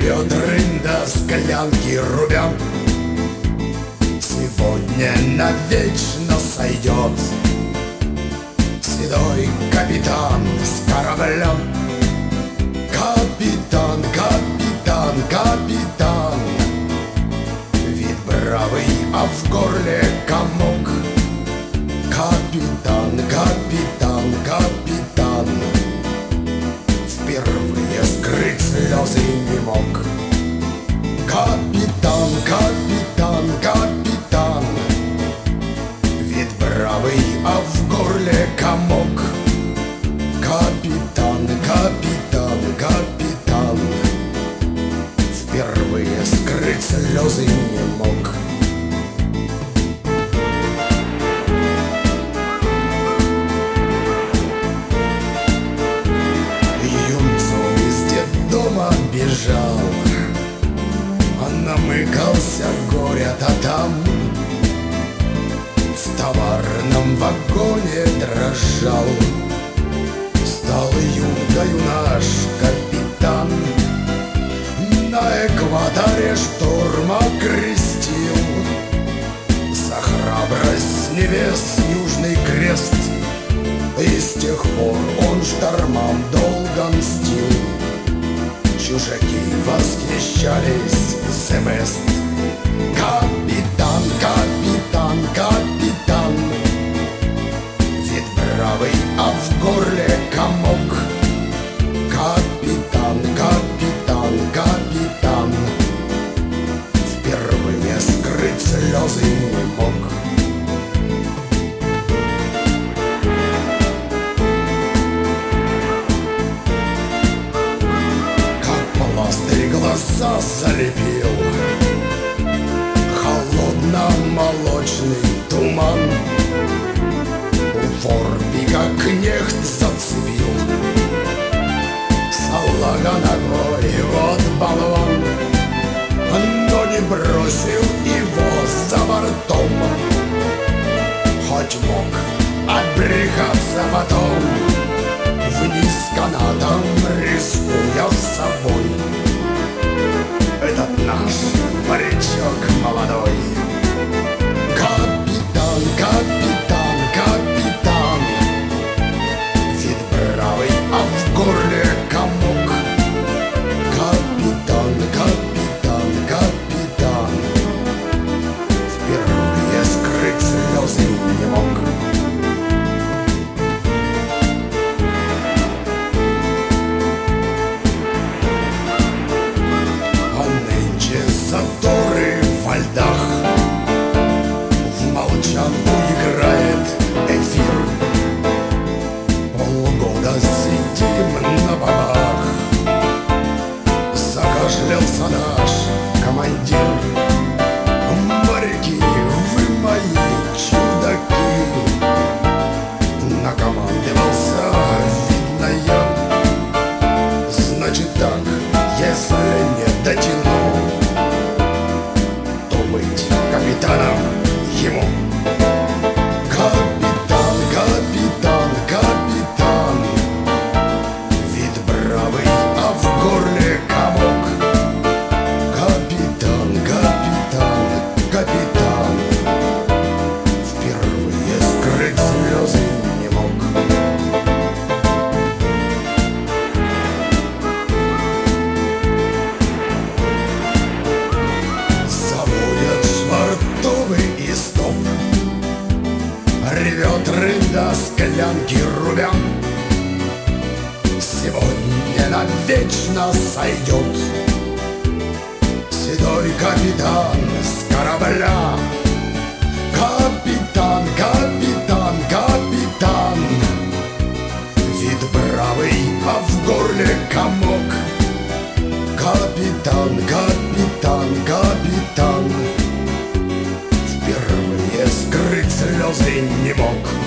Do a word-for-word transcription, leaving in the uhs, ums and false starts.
Ревет рында, склянки рубя. Сегодня навечно сойдет седой капитан с корабля. Капитан, капитан, капитан, вид бравый, а в горле комок. Капитан, капитан, капитан, впервые скрыть слезы не мог. Капитан, капитан, капитан, вид бравый, а в горле комок. Капитан, капитан, капитан, впервые скрыть слезы не мог. Юнцом из детдома бежал, он намыкался горя-то там. В товарном вагоне дрожал, стал юнгою наш капитан. На экваторе шторма крестил, за храбрость с небес Южный Крест. И с тех пор он штормам долго мстил. Чужаки восхищались Семест. Капитан, капитан, капитан, вид бравый, а в горле комок. Капитан, капитан, капитан, впервые скрыть слезы не мог. Пластырь глаза залепил холодно-молочный туман. У форпика кнехт зацепил салага ногой, вот болван. Но не бросил его за бортом, хоть мог отбрехаться потом. Вниз канатом, рискуя собой, этот наш морячок молодой. Капитан, капитан, капитан, вид бравый, а в горле комок. Капитан, капитан, капитан, впервые скрыть слезы не мог. Заторы во льдах, в молчанку играет эфир. Полгода сидим на бабах, закашлялся наш командир. Моряки, вы мои чудаки, накомандовался, видно я. Значит так, если не дотяну, капитаном ему. Капитан, капитан, капитан, вид бравый, а в горле комок. Капитан, капитан, капитан, впервые скрыть слезы не мог. Ревет рында, склянки рубя. Сегодня навечно сойдет седой капитан с корабля. Капитан, капитан, капитан, вид бравый, а в горле комок. Капитан, капитан, капитан, впервые скрыть слезы не мог.